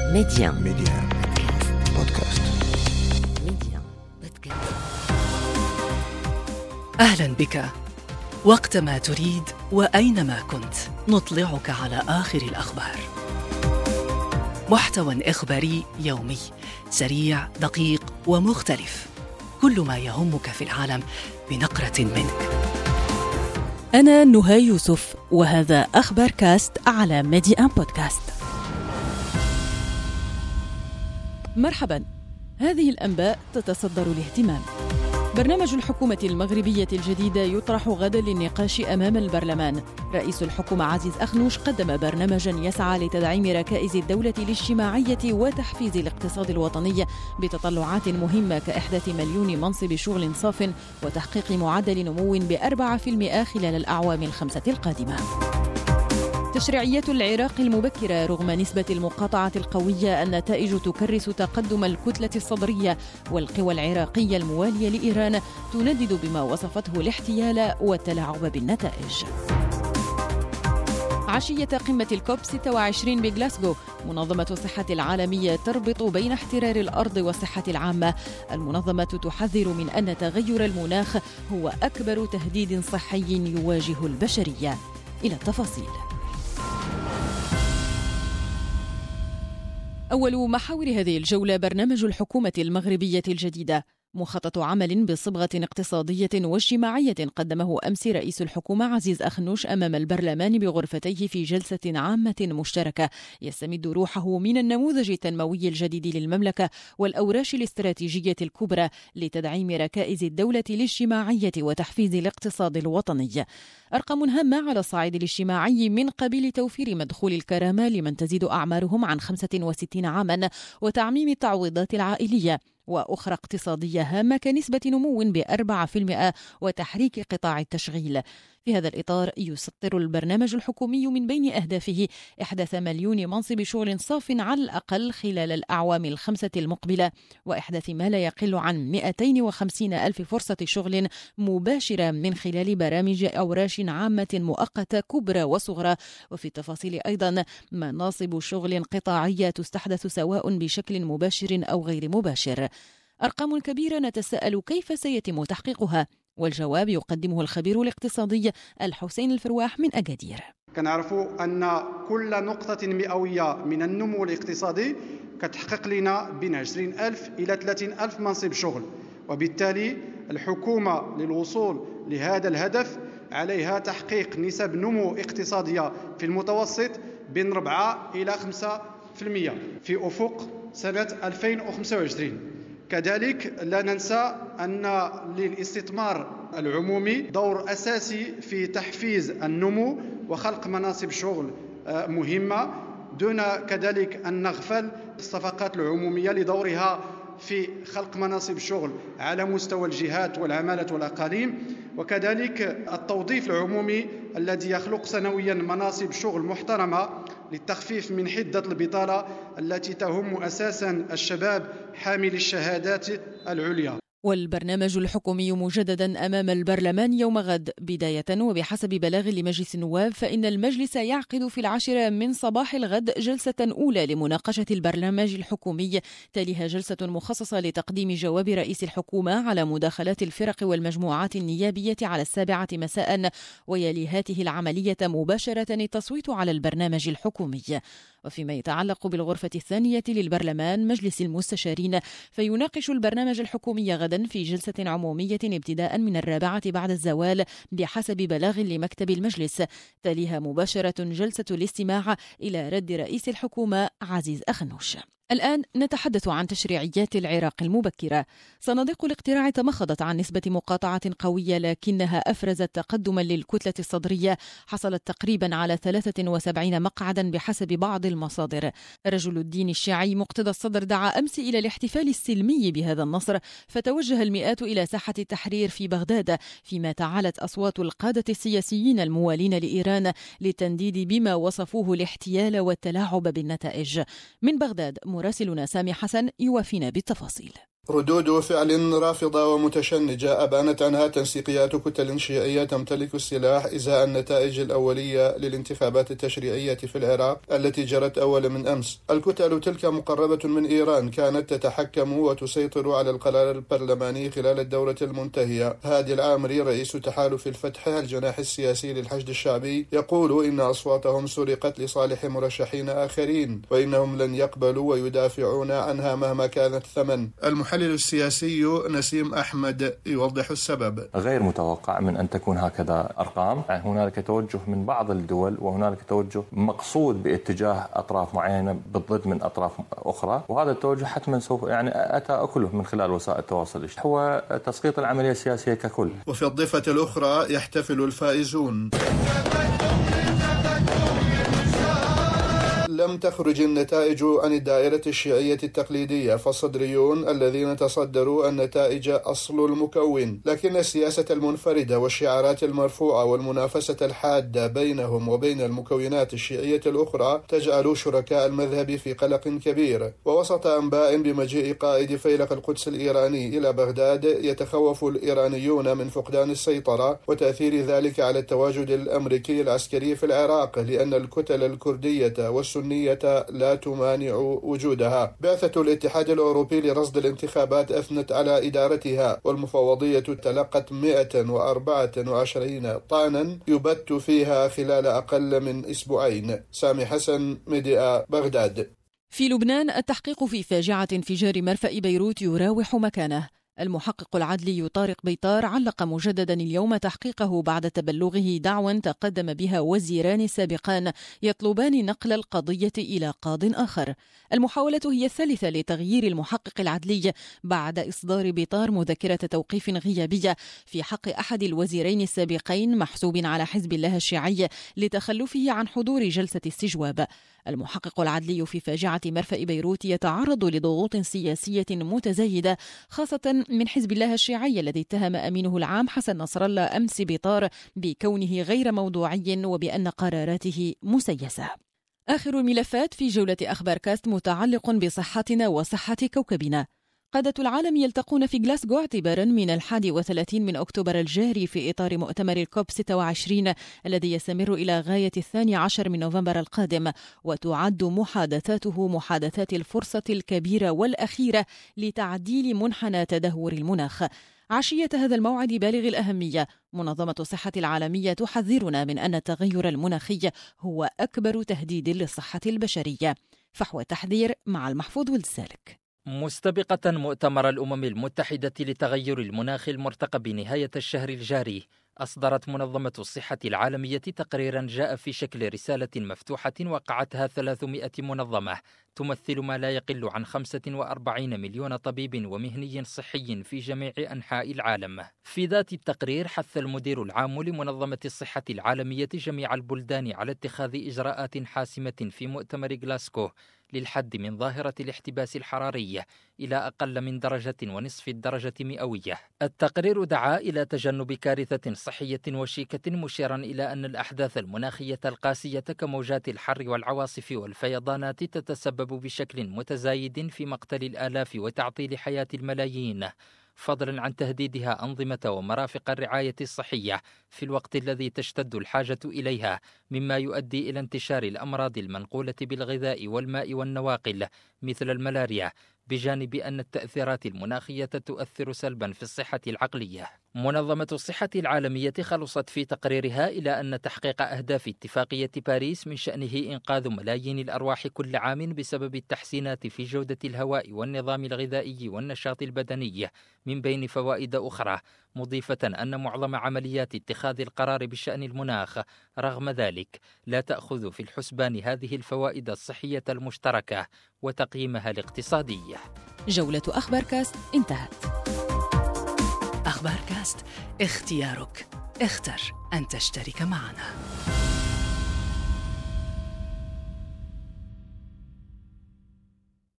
ميديان بودكاست. أهلا بك. وقتما تريد وأينما كنت نطلعك على آخر الأخبار. محتوى إخباري يومي سريع دقيق ومختلف، كل ما يهمك في العالم بنقرة منك. أنا نهى يوسف وهذا أخبار كاست على ميديان بودكاست. مرحبا، هذه الأنباء تتصدر الاهتمام. برنامج الحكومة المغربية الجديدة يطرح غدا للنقاش أمام البرلمان. رئيس الحكومة عزيز أخنوش قدم برنامجا يسعى لتدعيم ركائز الدولة الاجتماعية وتحفيز الاقتصاد الوطني بتطلعات مهمة كإحداث 1,000,000 منصب شغل صاف وتحقيق معدل نمو ب4% خلال الأعوام الخمسة القادمة. تشريعيات العراق المبكرة رغم نسبة المقاطعة القوية، النتائج تكرس تقدم الكتلة الصدرية، والقوى العراقية الموالية لإيران تندد بما وصفته الاحتيال والتلاعب بالنتائج. عشية قمة الكوب 26 بغلاسكو، منظمة الصحة العالمية تربط بين احترار الأرض والصحة العامة. المنظمة تحذر من أن تغير المناخ هو أكبر تهديد صحي يواجه البشرية. إلى التفاصيل. أول محاور هذه الجولة برنامج الحكومة المغربية الجديدة، مخطط عمل بصبغة اقتصادية واجتماعية قدمه أمس رئيس الحكومة عزيز أخنوش أمام البرلمان بغرفتيه في جلسة عامة مشتركة يستمد روحه من النموذج التنموي الجديد للمملكة والأوراش الاستراتيجية الكبرى لتدعيم ركائز الدولة الاجتماعية وتحفيز الاقتصاد الوطني. أرقام هامة على الصعيد الاجتماعي من قبيل توفير مدخول الكرامة لمن تزيد أعمارهم عن 65 عاما وتعميم التعويضات العائلية، وأخرى اقتصادية هامة كنسبة نمو ب4% وتحريك قطاع التشغيل. في هذا الإطار يسطر البرنامج الحكومي من بين أهدافه إحداث 1,000,000 منصب شغل صاف على الأقل خلال الأعوام الخمسة المقبلة، وإحداث ما لا يقل عن 250,000 فرصة شغل مباشرة من خلال برامج أوراش عامة مؤقتة كبرى وصغرى، وفي التفاصيل أيضا مناصب شغل قطاعية تستحدث سواء بشكل مباشر أو غير مباشر. أرقام كبيرة نتساءل كيف سيتم تحقيقها، والجواب يقدمه الخبير الاقتصادي الحسين الفرواح من أكادير. كنعرفوا أن كل نقطة مئوية من النمو الاقتصادي كتحقق لنا بين 20,000 إلى 30,000 منصب شغل، وبالتالي الحكومة للوصول لهذا الهدف عليها تحقيق نسب نمو اقتصادية في المتوسط بين 4 إلى 5% في أفق سنة 2025. كذلك لا ننسى أن للاستثمار العمومي دور أساسي في تحفيز النمو وخلق مناصب شغل مهمة، دون كذلك أن نغفل الصفقات العمومية لدورها في خلق مناصب شغل على مستوى الجهات والعمالة والأقاليم، وكذلك التوظيف العمومي الذي يخلق سنويا مناصب شغل محترمة للتخفيف من حدة البطالة التي تهم أساسا الشباب حامل الشهادات العليا. والبرنامج الحكومي مجددا أمام البرلمان يوم غد بداية، وبحسب بلاغ لمجلس النواب فإن المجلس يعقد في 10 من صباح الغد جلسة أولى لمناقشة البرنامج الحكومي، تليها جلسة مخصصة لتقديم جواب رئيس الحكومة على مداخلات الفرق والمجموعات النيابية على 7 مساء، ويلي هذه العملية مباشرة التصويت على البرنامج الحكومي. وفيما يتعلق بالغرفة الثانية للبرلمان مجلس المستشارين، فيناقش البرنامج الحكومي غدا في جلسة عمومية ابتداء من 4 بعد الزوال بحسب بلاغ لمكتب المجلس، تليها مباشرة جلسة الاستماع إلى رد رئيس الحكومة عزيز أخنوش. الآن نتحدث عن تشريعيات العراق المبكرة. صناديق الاقتراع تمخضت عن نسبة مقاطعة قوية، لكنها أفرزت تقدما للكتلة الصدرية حصلت تقريبا على 73 مقعدا بحسب بعض المصادر. رجل الدين الشيعي مقتدى الصدر دعا أمس إلى الاحتفال السلمي بهذا النصر، فتوجه المئات إلى ساحة التحرير في بغداد، فيما تعالت أصوات القادة السياسيين الموالين لإيران للتنديد بما وصفوه الاحتيال والتلاعب بالنتائج. من بغداد مراسلنا سامي حسن يوافينا بالتفاصيل. ردود فعل رافضة ومتشنجة أبانت عنها تنسيقيات كتل شيعية تمتلك السلاح إزاء النتائج الأولية للانتخابات التشريعية في العراق التي جرت أول من أمس. الكتل تلك مقربة من إيران كانت تتحكم وتسيطر على القرار البرلماني خلال الدورة المنتهية. هادي العامري رئيس تحالف الفتح الجناح السياسي للحشد الشعبي يقول إن أصواتهم سرقت لصالح مرشحين آخرين وإنهم لن يقبلوا ويدافعون عنها مهما كان الثمن. المحلل السياسي نسيم أحمد يوضح السبب. غير متوقع من أن تكون هكذا أرقام. هنالك توجه من بعض الدول وهنالك توجه مقصود باتجاه أطراف معينة بالضد من أطراف أخرى، وهذا التوجه حتما سوف أتى أكله من خلال وسائل التواصل الاجتماعي، هو تسقيط العملية السياسية ككل. وفي الضفة الأخرى يحتفل الفائزون. لم تخرج النتائج عن الدائرة الشيعية التقليدية، فالصدريون الذين تصدروا النتائج أصل المكون، لكن السياسة المنفردة والشعارات المرفوعة والمنافسة الحادة بينهم وبين المكونات الشيعية الأخرى تجعل شركاء المذهب في قلق كبير. ووسط أنباء بمجيء قائد فيلق القدس الإيراني إلى بغداد يتخوف الإيرانيون من فقدان السيطرة وتأثير ذلك على التواجد الأمريكي العسكري في العراق، لأن الكتل الكردية والسنية لا تمانع وجودها. بعثة الاتحاد الأوروبي لرصد الانتخابات أثنت على إدارتها، والمفوضية تلقت 124 طعنا يبت فيها خلال أقل من أسبوعين. سامي حسن، ميديا، بغداد. في لبنان التحقيق في فاجعة انفجار مرفأ بيروت يراوح مكانه. المحقق العدلي طارق بيطار علق مجددا اليوم تحقيقه بعد تبلغه دعوى تقدم بها وزيران سابقان يطلبان نقل القضية إلى قاض آخر. المحاولة هي الثالثة لتغيير المحقق العدلي بعد إصدار بيطار مذكرة توقيف غيابية في حق أحد الوزيرين السابقين محسوب على حزب الله الشيعي لتخلفه عن حضور جلسة استجواب. المحقق العدلي في فاجعة مرفأ بيروت يتعرض لضغوط سياسية متزايدة خاصة من حزب الله الشيعي الذي اتهم أمينه العام حسن نصر الله أمس بيطار بكونه غير موضوعي وبأن قراراته مسيسة. آخر الملفات في جولة أخبار كاست متعلق بصحتنا وصحة كوكبنا. قادة العالم يلتقون في غلاسكو اعتبارا من 31 من أكتوبر الجاري في إطار مؤتمر الكوب 26 الذي يستمر إلى غاية 12 من نوفمبر القادم، وتعد محادثاته محادثات الفرصة الكبيرة والأخيرة لتعديل منحنى تدهور المناخ. عشية هذا الموعد بالغ الأهمية، منظمة الصحة العالمية تحذرنا من أن التغير المناخي هو أكبر تهديد للصحة البشرية. فحوى التحذير مع المحفوظ والسالك. مستبقة مؤتمر الأمم المتحدة لتغير المناخ المرتقب نهاية الشهر الجاري، أصدرت منظمة الصحة العالمية تقريرا جاء في شكل رسالة مفتوحة وقعتها 300 منظمة تمثل ما لا يقل عن 45 مليون طبيب ومهني صحي في جميع أنحاء العالم. في ذات التقرير حث المدير العام لمنظمة الصحة العالمية جميع البلدان على اتخاذ إجراءات حاسمة في مؤتمر غلاسكو للحد من ظاهرة الاحتباس الحراري إلى أقل من 1.5 درجة مئوية. التقرير دعا إلى تجنب كارثة صحية وشيكة، مشيرا إلى أن الأحداث المناخية القاسية كموجات الحر والعواصف والفيضانات تتسبب بشكل متزايد في مقتل الآلاف وتعطيل حياة الملايين، فضلا عن تهديدها أنظمة ومرافق الرعاية الصحية في الوقت الذي تشتد الحاجة إليها، مما يؤدي إلى انتشار الأمراض المنقولة بالغذاء والماء والنواقل مثل الملاريا، بجانب أن التأثيرات المناخية تؤثر سلبا في الصحة العقلية. منظمة الصحة العالمية خلصت في تقريرها إلى أن تحقيق أهداف اتفاقية باريس من شأنه إنقاذ ملايين الأرواح كل عام بسبب التحسينات في جودة الهواء والنظام الغذائي والنشاط البدني من بين فوائد أخرى، مضيفة أن معظم عمليات اتخاذ القرار بشأن المناخ رغم ذلك لا تأخذ في الحسبان هذه الفوائد الصحية المشتركة وتقييمها الاقتصادي. جولة أخبار كاست انتهت. أخبار كاست، اختيارك، اختر أن تشترك معنا.